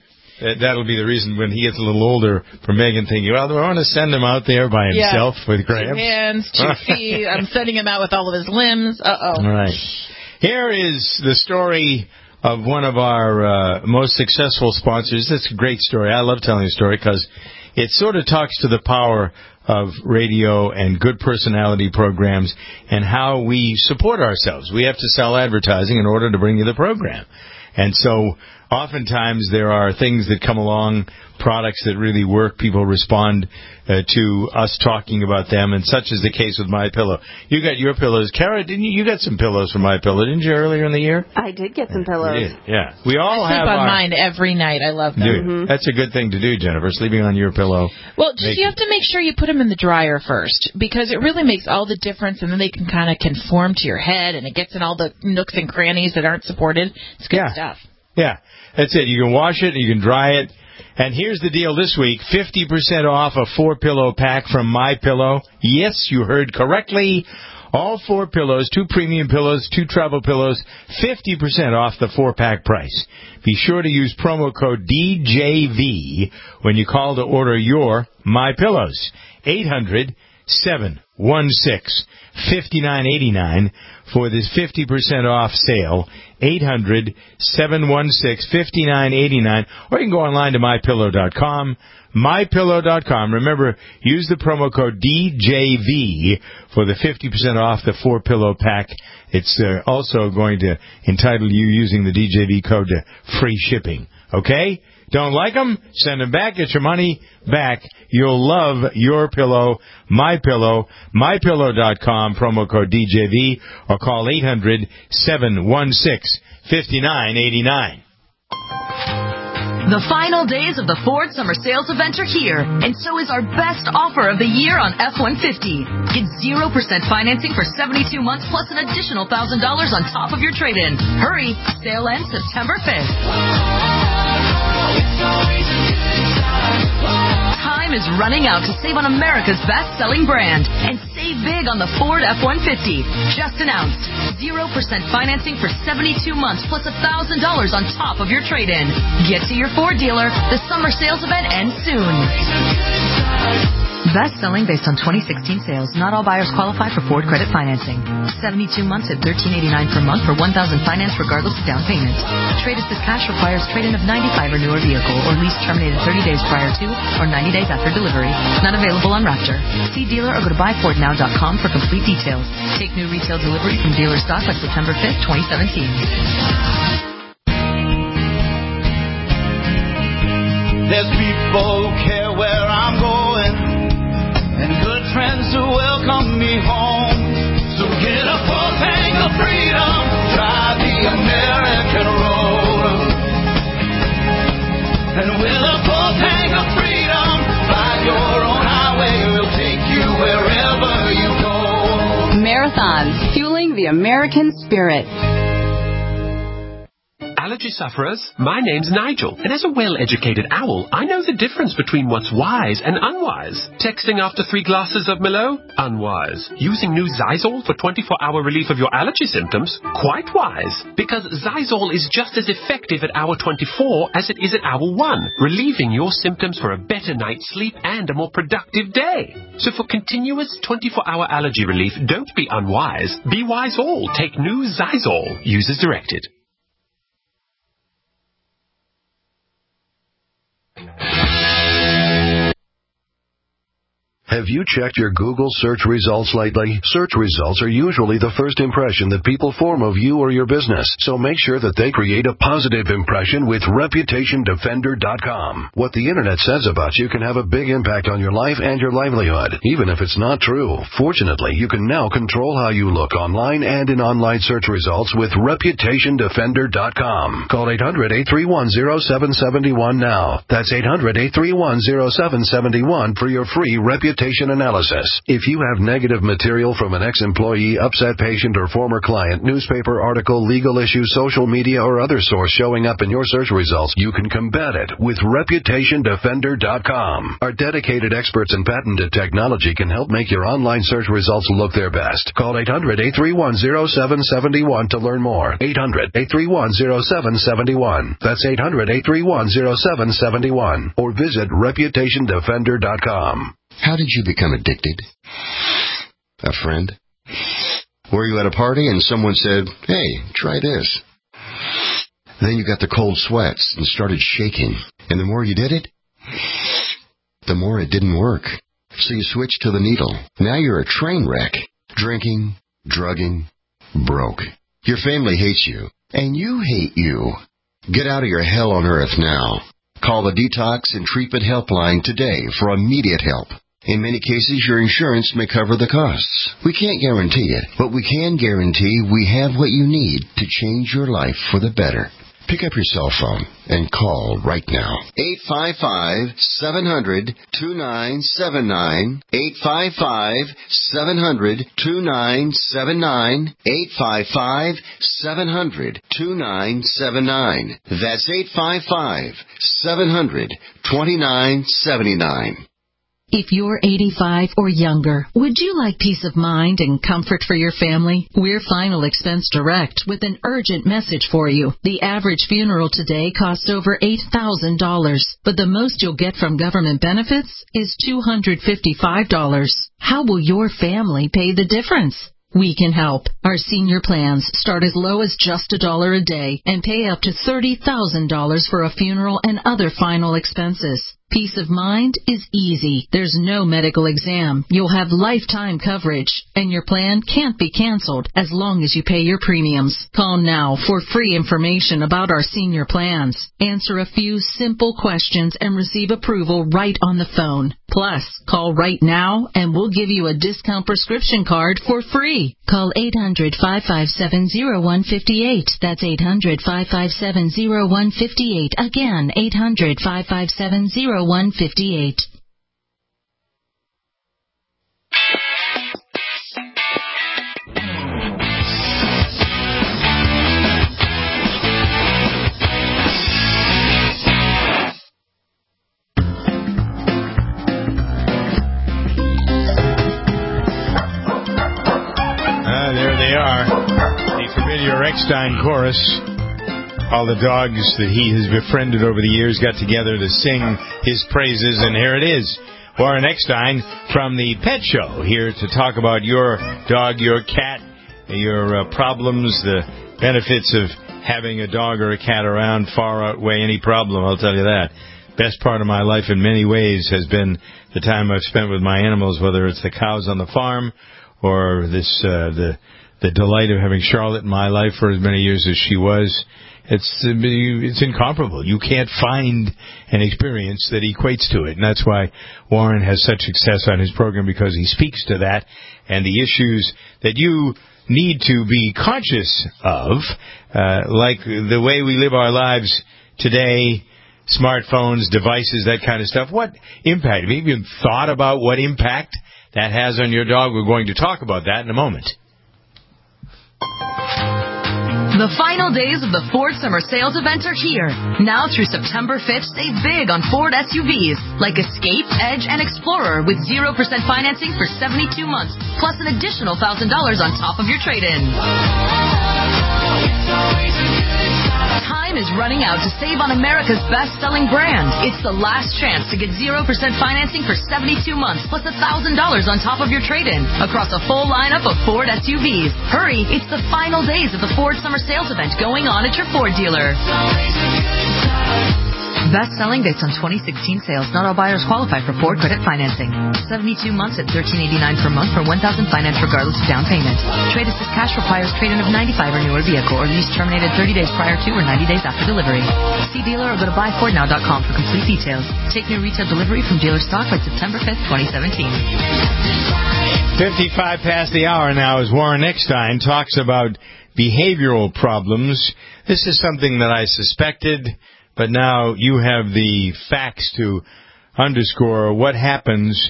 Uh, that'll be the reason when he gets a little older for Megan thinking, well, do I want to send him out there by himself yeah. with Graham? Two hands, two feet. I'm sending him out with all of his limbs. Uh-oh. All right. Here is the story of one of our uh, most successful sponsors. It's a great story. I love telling the story because it sort of talks to the power of radio and good personality programs and how we support ourselves. We have to sell advertising in order to bring you the program. And so oftentimes there are things that come along, products that really work. People respond uh, to us talking about them, and such is the case with MyPillow. You got your pillows. Kara, didn't you? You got some pillows from MyPillow, didn't you, earlier in the year? I did get some pillows. Yeah. We all I sleep have on our... mine every night. I love them. Mm-hmm. That's a good thing to do, Jennifer, sleeping on your pillow. Well, just, you have to make sure you put them in the dryer first, because it really makes all the difference, and then they can kind of conform to your head, and it gets in all the nooks and crannies that aren't supported. It's good yeah. stuff. Yeah, that's it. You can wash it, you can dry it. And here's the deal this week, fifty percent off a four-pillow pack from MyPillow. Yes, you heard correctly. All four pillows, two premium pillows, two travel pillows, fifty percent off the four-pack price. Be sure to use promo code D J V when you call to order your MyPillows. eight hundred, seven one six, five nine eight nine for this fifty percent off sale. eight hundred, seven one six, five nine eight nine. Or you can go online to my pillow dot com. my pillow dot com. Remember, use the promo code D J V for the fifty percent off the four-pillow pack. It's uh, also going to entitle you, using the D J V code, to free shipping. Okay? Don't like them? Send them back. Get your money back. You'll love your pillow. MyPillow. my pillow dot com. Promo code D J V. Or call eight hundred, seven one six, five nine eight nine. The final days of the Ford Summer Sales Event are here, and so is our best offer of the year on F one fifty. Get zero percent financing for seventy-two months plus an additional one thousand dollars on top of your trade-in. Hurry! Sale ends September fifth. Time is running out to save on America's best-selling brand and save big on the Ford F one fifty. Just announced zero percent financing for seventy-two months plus one thousand dollars on top of your trade-in. Get to your Ford dealer. The summer sales event ends soon. Best-selling based on twenty sixteen sales. Not all buyers qualify for Ford credit financing. seventy-two months at thirteen eighty-nine per month for one thousand finance regardless of down payment. Trade assist cash requires trade-in of ninety-five or newer vehicle or lease terminated thirty days prior to or ninety days after delivery. Not available on Raptor. See dealer or go to buy ford now dot com for complete details. Take new retail delivery from dealer stock by September fifth, twenty seventeen. There's people who care where I'm going, and good friends who welcome me home. So get a full tank of freedom, try the American road. And with a full tank of freedom, find your own highway, we'll take you wherever you go. Marathons, fueling the American spirit. Allergy sufferers, my name's Nigel, and as a well-educated owl, I know the difference between what's wise and unwise. Texting after three glasses of Merlot? Unwise. Using new Zysol for twenty-four hour relief of your allergy symptoms? Quite wise. Because Zysol is just as effective at hour twenty-four as it is at hour one, relieving your symptoms for a better night's sleep and a more productive day. So for continuous twenty-four hour allergy relief, don't be unwise. Be wise all. Take new Zysol. Use as directed. Have you checked your Google search results lately? Search results are usually the first impression that people form of you or your business, so make sure that they create a positive impression with reputation defender dot com. What the Internet says about you can have a big impact on your life and your livelihood, even if it's not true. Fortunately, you can now control how you look online and in online search results with reputation defender dot com. Call eight hundred, eight three one, zero seven seven one now. That's eight hundred, eight three one, zero seven seven one for your free reputation reputation analysis. If you have negative material from an ex-employee, upset patient, or former client, newspaper article, legal issue, social media, or other source showing up in your search results, you can combat it with reputation defender dot com. Our dedicated experts in patented technology can help make your online search results look their best. Call eight hundred, eight three one, zero seven seven one to learn more. eight hundred, eight three one, zero seven seven one. That's eight hundred, eight three one, zero seven seven one. Or visit reputation defender dot com. How did you become addicted? A friend? Were you at a party and someone said, hey, try this? Then you got the cold sweats and started shaking. And the more you did it, the more it didn't work. So you switched to the needle. Now you're a train wreck. Drinking, drugging, broke. Your family hates you. And you hate you. Get out of your hell on earth now. Call the Detox and Treatment Helpline today for immediate help. In many cases, your insurance may cover the costs. We can't guarantee it, but we can guarantee we have what you need to change your life for the better. Pick up your cell phone and call right now. eight five five, seven hundred, two nine seven nine. eight five five, seven hundred, two nine seven nine. eight five five, seven hundred, two nine seven nine. That's eight five five, seven hundred, two nine seven nine. If you're eighty-five or younger, would you like peace of mind and comfort for your family? We're Final Expense Direct with an urgent message for you. The average funeral today costs over eight thousand dollars, but the most you'll get from government benefits is two hundred fifty-five dollars. How will your family pay the difference? We can help. Our senior plans start as low as just a dollar a day and pay up to thirty thousand dollars for a funeral and other final expenses. Peace of mind is easy. There's no medical exam. You'll have lifetime coverage, and your plan can't be canceled as long as you pay your premiums. Call now for free information about our senior plans. Answer a few simple questions and receive approval right on the phone. Plus, call right now and we'll give you a discount prescription card for free. Call eight hundred, five five seven, zero one five eight. That's eight hundred, five five seven, zero one five eight. Again, eight hundred, five five seven, zero one five eight. Ah, there they are. The familiar Eckstein chorus. All the dogs that he has befriended over the years got together to sing his praises, and here it is. Warren Eckstein from the Pet Show, here to talk about your dog, your cat, your uh, problems, the benefits of having a dog or a cat around far outweigh any problem, I'll tell you that. Best part of my life in many ways has been the time I've spent with my animals, whether it's the cows on the farm or this uh, the the delight of having Charlotte in my life for as many years as she was. It's it's incomparable. You can't find an experience that equates to it. And that's why Warren has such success on his program, because he speaks to that and the issues that you need to be conscious of, uh, like the way we live our lives today, smartphones, devices, that kind of stuff. What impact? Have you even thought about what impact that has on your dog? We're going to talk about that in a moment. The final days of the Ford Summer Sales Event are here. Now through September fifth, save big on Ford S U Vs like Escape, Edge, and Explorer with zero percent financing for seventy-two months, plus an additional one thousand dollars on top of your trade-in. Time is running out to save on America's best-selling brand. It's the last chance to get zero percent financing for seventy-two months, plus one thousand dollars on top of your trade-in across a full lineup of Ford S U Vs. Hurry, it's the final days of the Ford Summer Sales Event going on at your Ford dealer. Best selling based on twenty sixteen sales. Not all buyers qualify for Ford credit financing. seventy-two months at thirteen eighty-nine per month for one thousand finance regardless of down payment. Trade assist cash requires trade-in of ninety-five or newer vehicle or lease terminated thirty days prior to or ninety days after delivery. See dealer or go to buy ford now dot com for complete details. Take new retail delivery from dealer stock by September fifth, twenty seventeen. fifty-five past the hour now as Warren Eckstein talks about behavioral problems. This is something that I suspected, but now you have the facts to underscore what happens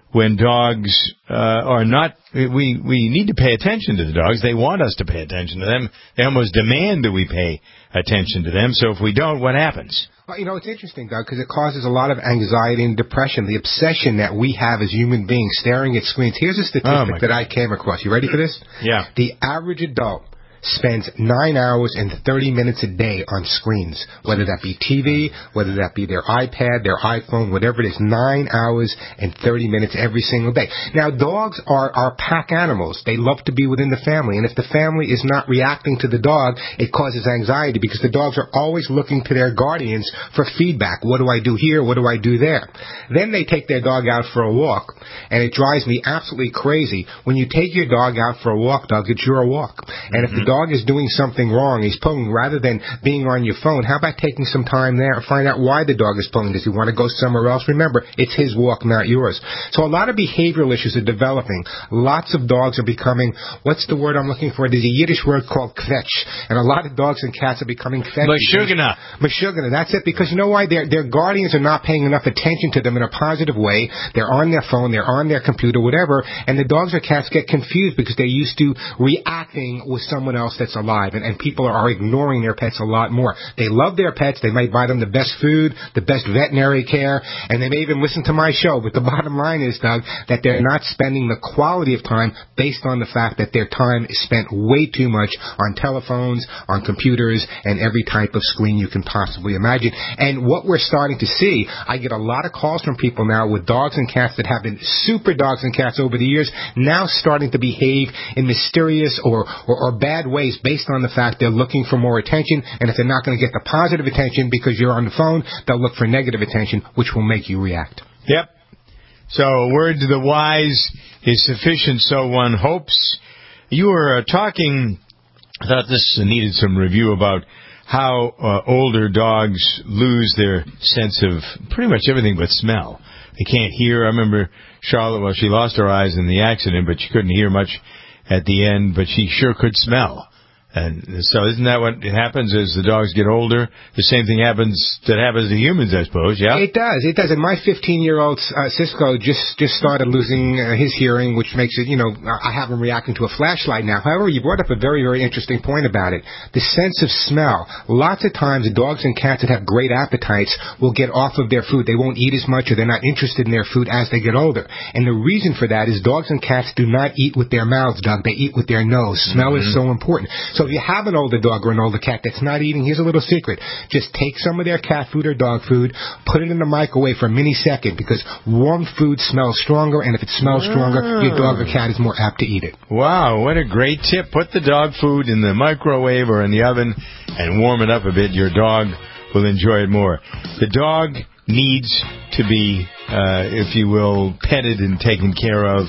when dogs uh, are not, we, we need to pay attention to the dogs. They want us to pay attention to them. They almost demand that we pay attention to them. So if we don't, what happens? Well, you know, it's interesting, Doug, because it causes a lot of anxiety and depression, the obsession that we have as human beings staring at screens. Here's a statistic oh that I came across. You ready for this? Yeah. The average adult spends nine hours and thirty minutes a day on screens, whether that be T V, whether that be their iPad, their iPhone, whatever it is, nine hours and thirty minutes every single day. Now, dogs are, are pack animals. They love to be within the family, and if the family is not reacting to the dog, it causes anxiety because the dogs are always looking to their guardians for feedback. What do I do here? What do I do there? Then they take their dog out for a walk, and it drives me absolutely crazy. When you take your dog out for a walk, Doug, it's your walk. And if the dog is doing something wrong, he's pulling, rather than being on your phone, how about taking some time there and find out why the dog is pulling? Does he want to go somewhere else? Remember, it's his walk, not yours. So a lot of behavioral issues are developing. Lots of dogs are becoming, what's the word I'm looking for? There's a Yiddish word called kvetch, and a lot of dogs and cats are becoming kvetch. Mashugana. Mashugana, that's it, because you know why? Their, their guardians are not paying enough attention to them in a positive way. They're on their phone, they're on their computer, whatever, and the dogs or cats get confused because they're used to reacting with someone else that's alive, and, and people are, are ignoring their pets a lot more. They love their pets. They might buy them the best food, the best veterinary care, and they may even listen to my show. But the bottom line is, Doug, that they're not spending the quality of time based on the fact that their time is spent way too much on telephones, on computers, and every type of screen you can possibly imagine. And what we're starting to see, I get a lot of calls from people now with dogs and cats that have been super dogs and cats over the years, now starting to behave in mysterious or, or, or bad ways based on the fact they're looking for more attention, and if they're not going to get the positive attention because you're on the phone, they'll look for negative attention, which will make you react. Yep. So a word to the wise is sufficient, so one hopes. You were uh, talking, I thought this needed some review about how uh, older dogs lose their sense of pretty much everything but smell. They can't hear. I remember Charlotte, well, she lost her eyes in the accident, but she couldn't hear much at the end, but she sure could smell. And so isn't that what happens as the dogs get older? The same thing happens that happens to humans, I suppose, yeah? It does. It does. And my fifteen-year-old uh, Cisco just, just started losing uh, his hearing, which makes it, you know, I have him reacting to a flashlight now. However, you brought up a very, very interesting point about it. The sense of smell. Lots of times, dogs and cats that have great appetites will get off of their food. They won't eat as much, or they're not interested in their food as they get older. And the reason for that is dogs and cats do not eat with their mouths, Doug. They eat with their nose. Smell mm-hmm. is so important. So if you have an older dog or an older cat that's not eating, here's a little secret. Just take some of their cat food or dog food, put it in the microwave for a mini second, because warm food smells stronger, and if it smells stronger, oh. your dog or cat is more apt to eat it. Wow, what a great tip. Put the dog food in the microwave or in the oven and warm it up a bit. Your dog will enjoy it more. The dog needs to be, uh, if you will, petted and taken care of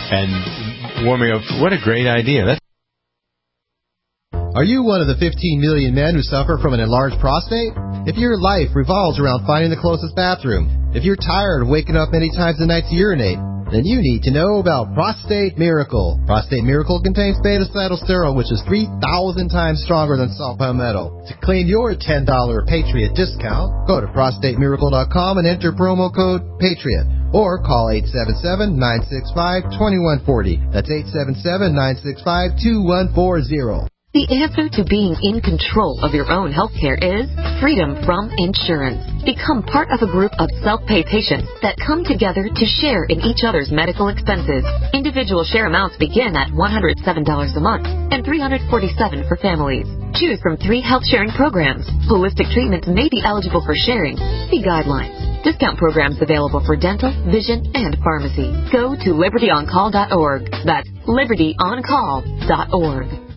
and warming up. What a great idea. That's Are you one of the fifteen million men who suffer from an enlarged prostate? If your life revolves around finding the closest bathroom, if you're tired of waking up many times a night to urinate, then you need to know about Prostate Miracle. Prostate Miracle contains beta-cytosterol, which is three thousand times stronger than salt palmetto. To claim your ten dollars Patriot discount, go to prostate miracle dot com and enter promo code PATRIOT. Or call eight seven seven, nine six five, two one four zero. That's eight seven seven, nine six five, two one four zero. The answer to being in control of your own healthcare is freedom from insurance. Become part of a group of self-pay patients that come together to share in each other's medical expenses. Individual share amounts begin at one hundred seven dollars a month and three hundred forty-seven dollars for families. Choose from three health sharing programs. Holistic treatments may be eligible for sharing. See guidelines. Discount programs available for dental, vision, and pharmacy. Go to liberty on call dot org. That's liberty on call dot org.